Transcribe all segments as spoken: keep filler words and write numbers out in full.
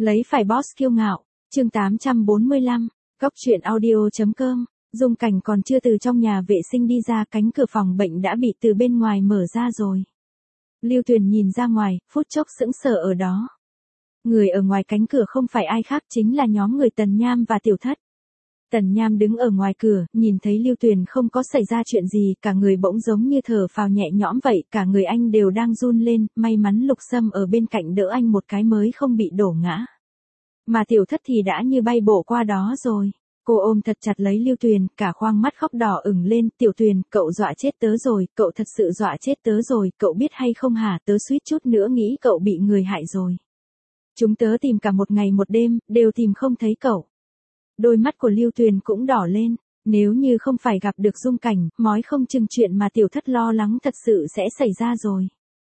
Lấy phải boss kiêu ngạo, chương tám trăm bốn mươi lăm, Góc truyện audio.com, Dung Cảnh còn chưa từ trong nhà vệ sinh đi ra, cánh cửa phòng bệnh đã bị từ bên ngoài mở ra rồi. Lưu Tuyền nhìn ra ngoài, phút chốc sững sờ ở đó. Người ở ngoài cánh cửa không phải ai khác chính là nhóm người Tần Nham và Tiểu Thất. Tần Nham đứng ở ngoài cửa, nhìn thấy Lưu Tuyền không có xảy ra chuyện gì, cả người bỗng giống như thở phào nhẹ nhõm vậy, cả người anh đều đang run lên, may mắn Lục Sâm ở bên cạnh đỡ anh một cái mới không bị đổ ngã. Mà Tiểu Thất thì đã như bay bổ qua đó rồi. Cô ôm thật chặt lấy Lưu Tuyền, cả khoang mắt khóc đỏ ửng lên, Tiểu Tuyền, cậu dọa chết tớ rồi, cậu thật sự dọa chết tớ rồi, cậu biết hay không hả, tớ suýt chút nữa nghĩ cậu bị người hại rồi. Chúng tớ tìm cả một ngày một đêm, đều tìm không thấy cậu. Đôi mắt của Lưu Tuyền cũng đỏ lên, nếu như không phải gặp được Dung Cảnh, mói không chừng chuyện mà Tiểu Thất lo lắng thật sự sẽ xảy ra rồi.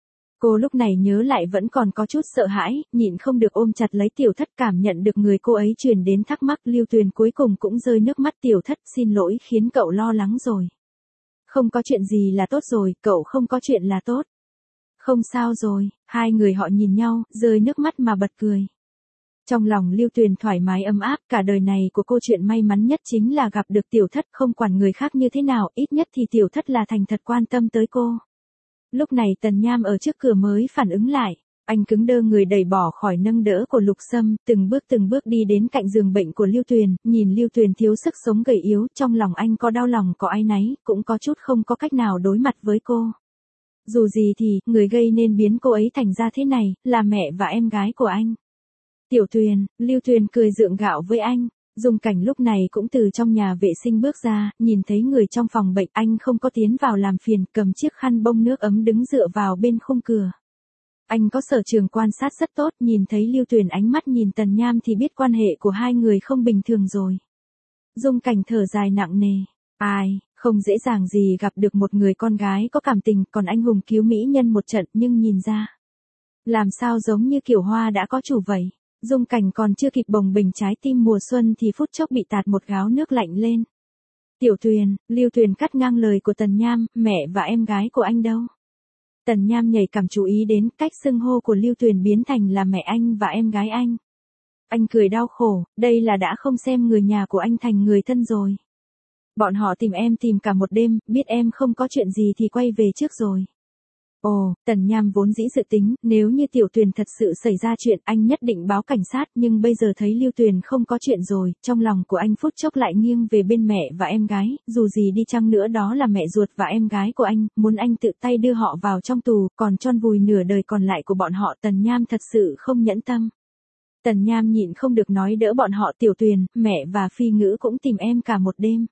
Cô lúc này nhớ lại vẫn còn có chút sợ hãi, nhịn không được ôm chặt lấy Tiểu Thất, cảm nhận được người cô ấy truyền đến thắc mắc. Lưu Tuyền cuối cùng cũng rơi nước mắt. Tiểu Thất, xin lỗi khiến cậu lo lắng rồi. Không có chuyện gì là tốt rồi, cậu không có chuyện là tốt. Không sao rồi, hai người họ nhìn nhau, rơi nước mắt mà bật cười. Trong lòng Lưu Tuyền thoải mái ấm áp, cả đời này của cô chuyện may mắn nhất chính là gặp được Tiểu Thất, không quản người khác như thế nào, ít nhất thì Tiểu Thất là thành thật quan tâm tới cô. Lúc này Tần Nham ở trước cửa mới phản ứng lại, anh cứng đơ người đẩy bỏ khỏi nâng đỡ của Lục Sâm, từng bước từng bước đi đến cạnh giường bệnh của Lưu Tuyền, nhìn Lưu Tuyền thiếu sức sống gầy yếu, trong lòng anh có đau lòng có áy náy, cũng có chút không có cách nào đối mặt với cô. Dù gì thì, người gây nên biến cô ấy thành ra thế này, là mẹ và em gái của anh. Tiểu Tuyền, Lưu Tuyền cười gượng gạo với anh. Dung Cảnh lúc này cũng từ trong nhà vệ sinh bước ra, nhìn thấy người trong phòng bệnh, anh không có tiến vào làm phiền, cầm chiếc khăn bông nước ấm đứng dựa vào bên khung cửa. Anh có sở trường quan sát rất tốt, nhìn thấy Lưu Tuyền ánh mắt nhìn Tần Nham thì biết quan hệ của hai người không bình thường rồi. Dung Cảnh thở dài nặng nề, ai, không dễ dàng gì gặp được một người con gái có cảm tình, còn anh hùng cứu mỹ nhân một trận, nhưng nhìn ra. Làm sao giống như kiểu hoa đã có chủ vậy. Dung Cảnh còn chưa kịp bồng bềnh trái tim mùa xuân thì phút chốc bị tạt một gáo nước lạnh lên. Tiểu Tuyền, Lưu Tuyền cắt ngang lời của Tần Nham, mẹ và em gái của anh đâu? Tần Nham nhảy cảm chú ý đến cách xưng hô của Lưu Tuyền biến thành là mẹ anh và em gái anh. Anh cười đau khổ, đây là đã không xem người nhà của anh thành người thân rồi. Bọn họ tìm em tìm cả một đêm, biết em không có chuyện gì thì quay về trước rồi. Ồ, Tần Nham vốn dĩ dự tính, nếu như Tiểu Tuyền thật sự xảy ra chuyện, anh nhất định báo cảnh sát, nhưng bây giờ thấy Lưu Tuyền không có chuyện rồi, trong lòng của anh phút chốc lại nghiêng về bên mẹ và em gái, dù gì đi chăng nữa đó là mẹ ruột và em gái của anh, muốn anh tự tay đưa họ vào trong tù, còn chôn vùi nửa đời còn lại của bọn họ. Tần Nham thật sự không nhẫn tâm. Tần Nham nhịn không được nói đỡ bọn họ. Tiểu Tuyền, mẹ và Phi Ngữ cũng tìm em cả một đêm.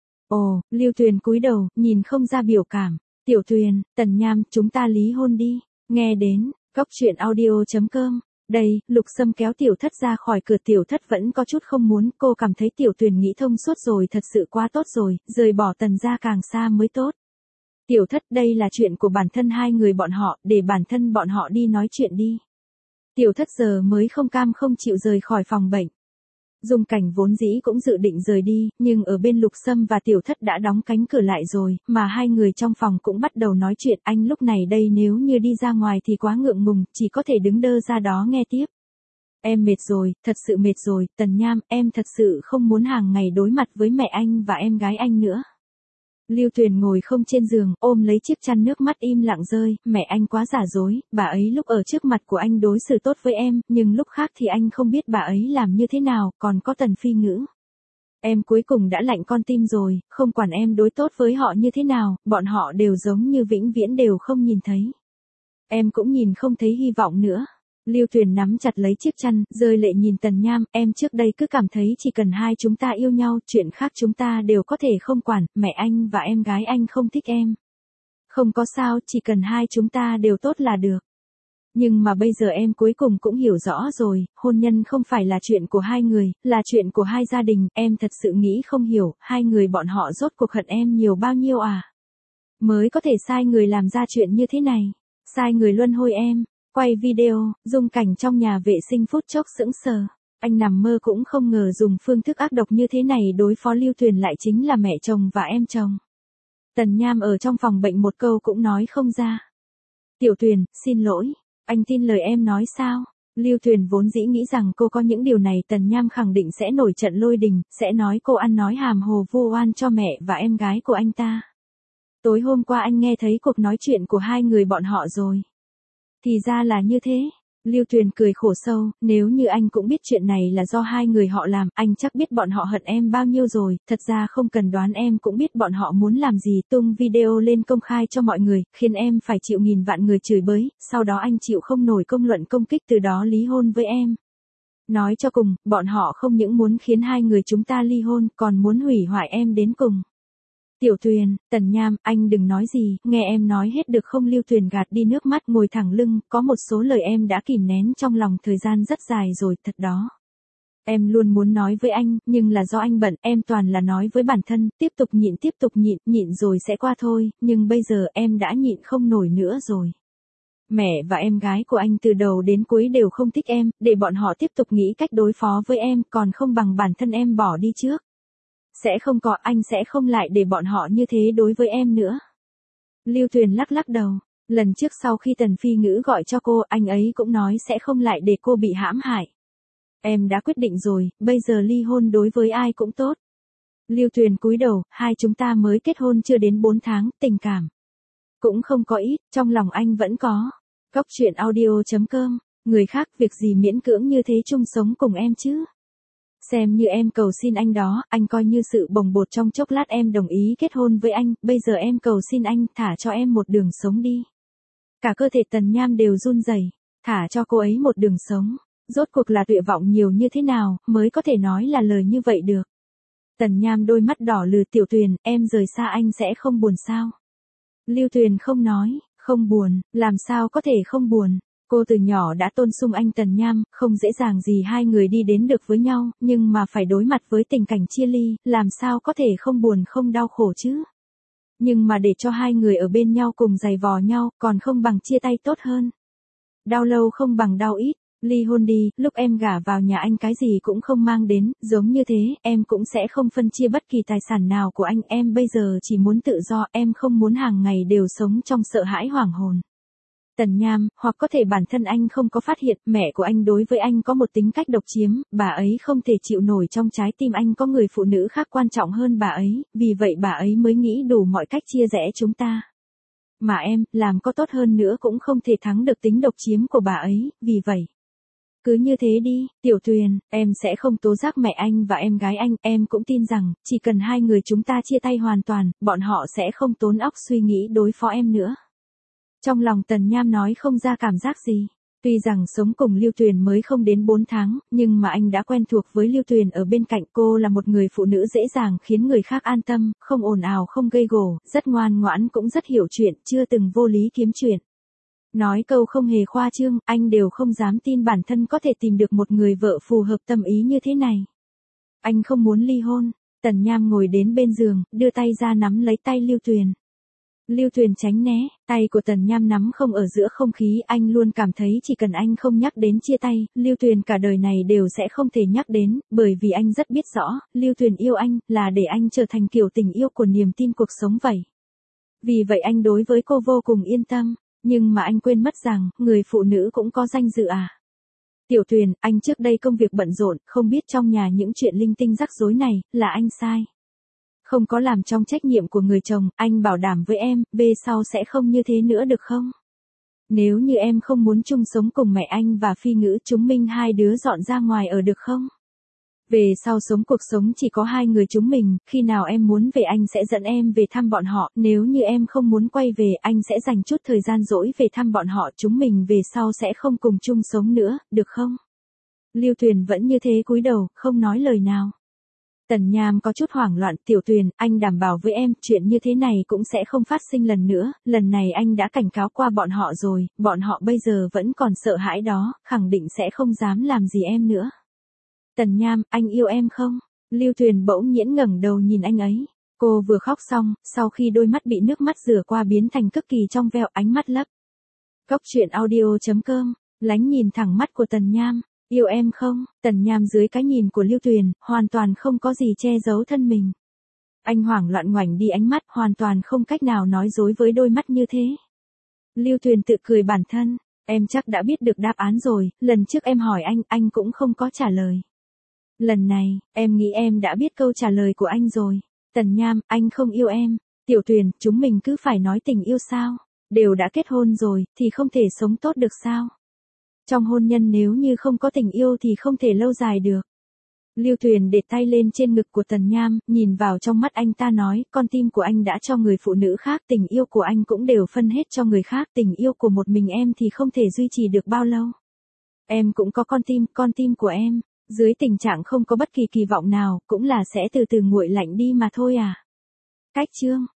Ồ, Lưu Tuyền cúi đầu, nhìn không ra biểu cảm. Tiểu Tuyền, Tần Nham, chúng ta lý hôn đi. Nghe đến, Góc truyện audio.com. Đây, Lục Sâm kéo Tiểu Thất ra khỏi cửa. Tiểu Thất vẫn có chút không muốn, cô cảm thấy Tiểu Tuyền nghĩ thông suốt rồi, thật sự quá tốt rồi, rời bỏ Tần ra càng xa mới tốt. Tiểu Thất, đây là chuyện của bản thân hai người bọn họ, để bản thân bọn họ đi nói chuyện đi. Tiểu Thất giờ mới không cam không chịu rời khỏi phòng bệnh. Dung Cảnh vốn dĩ cũng dự định rời đi, nhưng ở bên Lục Sâm và Tiểu Thất đã đóng cánh cửa lại rồi, mà hai người trong phòng cũng bắt đầu nói chuyện. Anh lúc này đây nếu như đi ra ngoài thì quá ngượng ngùng, chỉ có thể đứng đơ ra đó nghe tiếp. Em mệt rồi, thật sự mệt rồi, Tần Nham, em thật sự không muốn hàng ngày đối mặt với mẹ anh và em gái anh nữa. Lưu Tuyền ngồi không trên giường, ôm lấy chiếc chăn, nước mắt im lặng rơi. Mẹ anh quá giả dối, bà ấy lúc ở trước mặt của anh đối xử tốt với em, nhưng lúc khác thì anh không biết bà ấy làm như thế nào, còn có Tần Phi Ngữ. Em cuối cùng đã lạnh con tim rồi, không quản em đối tốt với họ như thế nào, bọn họ đều giống như vĩnh viễn đều không nhìn thấy. Em cũng nhìn không thấy hy vọng nữa. Lưu Tuyền nắm chặt lấy chiếc chăn, rơi lệ nhìn Tần Nham, em trước đây cứ cảm thấy chỉ cần hai chúng ta yêu nhau, chuyện khác chúng ta đều có thể không quản, mẹ anh và em gái anh không thích em. Không có sao, chỉ cần hai chúng ta đều tốt là được. Nhưng mà bây giờ em cuối cùng cũng hiểu rõ rồi, hôn nhân không phải là chuyện của hai người, là chuyện của hai gia đình, em thật sự nghĩ không hiểu, hai người bọn họ rốt cuộc hận em nhiều bao nhiêu à? Mới có thể sai người làm ra chuyện như thế này, sai người luân hồi em. Quay video, Dung Cảnh trong nhà vệ sinh phút chốc sững sờ. Anh nằm mơ cũng không ngờ dùng phương thức ác độc như thế này đối phó Lưu Tuyền lại chính là mẹ chồng và em chồng. Tần Nham ở trong phòng bệnh một câu cũng nói không ra. Tiểu Tuyền, xin lỗi, anh tin lời em nói sao? Lưu Tuyền vốn dĩ nghĩ rằng cô có những điều này Tần Nham khẳng định sẽ nổi trận lôi đình, sẽ nói cô ăn nói hàm hồ vu oan cho mẹ và em gái của anh ta. Tối hôm qua anh nghe thấy cuộc nói chuyện của hai người bọn họ rồi. Thì ra là như thế. Lưu Tuyền cười khổ sâu, nếu như anh cũng biết chuyện này là do hai người họ làm, anh chắc biết bọn họ hận em bao nhiêu rồi, thật ra không cần đoán em cũng biết bọn họ muốn làm gì, tung video lên công khai cho mọi người, khiến em phải chịu nghìn vạn người chửi bới, sau đó anh chịu không nổi công luận công kích từ đó ly hôn với em. Nói cho cùng, bọn họ không những muốn khiến hai người chúng ta ly hôn, còn muốn hủy hoại em đến cùng. Tiểu Tuyền, Tần Nham, anh đừng nói gì, nghe em nói hết được không? Lưu Tuyền gạt đi nước mắt ngồi thẳng lưng, có một số lời em đã kìm nén trong lòng thời gian rất dài rồi, thật đó. Em luôn muốn nói với anh, nhưng là do anh bận, em toàn là nói với bản thân, tiếp tục nhịn tiếp tục nhịn, nhịn rồi sẽ qua thôi, nhưng bây giờ em đã nhịn không nổi nữa rồi. Mẹ và em gái của anh từ đầu đến cuối đều không thích em, để bọn họ tiếp tục nghĩ cách đối phó với em, còn không bằng bản thân em bỏ đi trước. Sẽ không có, anh sẽ không lại để bọn họ như thế đối với em nữa. Lưu Tuyền lắc lắc đầu, lần trước sau khi Tần Phi Ngữ gọi cho cô, anh ấy cũng nói sẽ không lại để cô bị hãm hại. Em đã quyết định rồi, bây giờ ly hôn đối với ai cũng tốt. Lưu Tuyền cúi đầu, hai chúng ta mới kết hôn chưa đến bốn tháng, tình cảm cũng không có ít, trong lòng anh vẫn có. Cóc truyện audio chấm com, người khác việc gì miễn cưỡng như thế chung sống cùng em chứ. Xem như em cầu xin anh đó, anh coi như sự bồng bột trong chốc lát em đồng ý kết hôn với anh, bây giờ em cầu xin anh, thả cho em một đường sống đi. Cả cơ thể Tần Nham đều run rẩy, thả cho cô ấy một đường sống. Rốt cuộc là tuyệt vọng nhiều như thế nào, mới có thể nói là lời như vậy được. Tần Nham đôi mắt đỏ lừ, Tiểu Tuyền, em rời xa anh sẽ không buồn sao? Lưu Tuyền không nói, không buồn, làm sao có thể không buồn. Cô từ nhỏ đã tôn sùng anh Tần Nham, không dễ dàng gì hai người đi đến được với nhau, nhưng mà phải đối mặt với tình cảnh chia ly, làm sao có thể không buồn không đau khổ chứ. Nhưng mà để cho hai người ở bên nhau cùng giày vò nhau, còn không bằng chia tay tốt hơn. Đau lâu không bằng đau ít. Ly hôn đi, lúc em gả vào nhà anh cái gì cũng không mang đến, giống như thế, em cũng sẽ không phân chia bất kỳ tài sản nào của anh, em bây giờ chỉ muốn tự do, em không muốn hàng ngày đều sống trong sợ hãi hoảng hồn. Tần Nham, hoặc có thể bản thân anh không có phát hiện, mẹ của anh đối với anh có một tính cách độc chiếm, bà ấy không thể chịu nổi trong trái tim anh có người phụ nữ khác quan trọng hơn bà ấy, vì vậy bà ấy mới nghĩ đủ mọi cách chia rẽ chúng ta. Mà em, làm có tốt hơn nữa cũng không thể thắng được tính độc chiếm của bà ấy, vì vậy. Cứ như thế đi, Tiểu Tuyền, em sẽ không tố giác mẹ anh và em gái anh, em cũng tin rằng, chỉ cần hai người chúng ta chia tay hoàn toàn, bọn họ sẽ không tốn óc suy nghĩ đối phó em nữa. Trong lòng Tần Nham nói không ra cảm giác gì. Tuy rằng sống cùng Lưu Tuyền mới không đến bốn tháng, nhưng mà anh đã quen thuộc với Lưu Tuyền ở bên cạnh. Cô là một người phụ nữ dễ dàng khiến người khác an tâm, không ồn ào không gây gổ, rất ngoan ngoãn cũng rất hiểu chuyện, chưa từng vô lý kiếm chuyện. Nói câu không hề khoa trương, anh đều không dám tin bản thân có thể tìm được một người vợ phù hợp tâm ý như thế này. Anh không muốn ly hôn. Tần Nham ngồi đến bên giường, đưa tay ra nắm lấy tay Lưu Tuyền. Lưu Tuyền tránh né, tay của Tần Nham nắm không ở giữa không khí, anh luôn cảm thấy chỉ cần anh không nhắc đến chia tay, Lưu Tuyền cả đời này đều sẽ không thể nhắc đến, bởi vì anh rất biết rõ, Lưu Tuyền yêu anh, là để anh trở thành kiểu tình yêu của niềm tin cuộc sống vậy. Vì vậy anh đối với cô vô cùng yên tâm, nhưng mà anh quên mất rằng, người phụ nữ cũng có danh dự à. Tiểu Tuyền, anh trước đây công việc bận rộn, không biết trong nhà những chuyện linh tinh rắc rối này, là anh sai. Không có làm trong trách nhiệm của người chồng, anh bảo đảm với em, về sau sẽ không như thế nữa được không? Nếu như em không muốn chung sống cùng mẹ anh và Phi Ngữ, chúng mình hai đứa dọn ra ngoài ở được không? Về sau sống cuộc sống chỉ có hai người chúng mình, khi nào em muốn về anh sẽ dẫn em về thăm bọn họ, nếu như em không muốn quay về anh sẽ dành chút thời gian rỗi về thăm bọn họ, chúng mình về sau sẽ không cùng chung sống nữa, được không? Lưu Tuyền vẫn như thế cúi đầu, không nói lời nào. Tần Nham có chút hoảng loạn, Tiểu Tuyền, anh đảm bảo với em, chuyện như thế này cũng sẽ không phát sinh lần nữa, lần này anh đã cảnh cáo qua bọn họ rồi, bọn họ bây giờ vẫn còn sợ hãi đó, khẳng định sẽ không dám làm gì em nữa. Tần Nham, anh yêu em không? Lưu Tuyền bỗng nhiên ngẩng đầu nhìn anh ấy. Cô vừa khóc xong, sau khi đôi mắt bị nước mắt rửa qua biến thành cực kỳ trong veo, ánh mắt lấp. Cóc truyện audio chấm com, lánh nhìn thẳng mắt của Tần Nham. Yêu em không? Tần Nham dưới cái nhìn của Lưu Tuyền, hoàn toàn không có gì che giấu thân mình. Anh hoảng loạn ngoảnh đi ánh mắt, hoàn toàn không cách nào nói dối với đôi mắt như thế. Lưu Tuyền tự cười bản thân. Em chắc đã biết được đáp án rồi, lần trước em hỏi anh, anh cũng không có trả lời. Lần này, em nghĩ em đã biết câu trả lời của anh rồi. Tần Nham, anh không yêu em. Tiểu Tuyền, chúng mình cứ phải nói tình yêu sao? Đều đã kết hôn rồi, thì không thể sống tốt được sao? Trong hôn nhân nếu như không có tình yêu thì không thể lâu dài được. Lưu Tuyền để tay lên trên ngực của Tần Nham, nhìn vào trong mắt anh ta nói, con tim của anh đã cho người phụ nữ khác, tình yêu của anh cũng đều phân hết cho người khác, tình yêu của một mình em thì không thể duy trì được bao lâu. Em cũng có con tim, con tim của em, dưới tình trạng không có bất kỳ kỳ vọng nào, cũng là sẽ từ từ nguội lạnh đi mà thôi à. Cách chương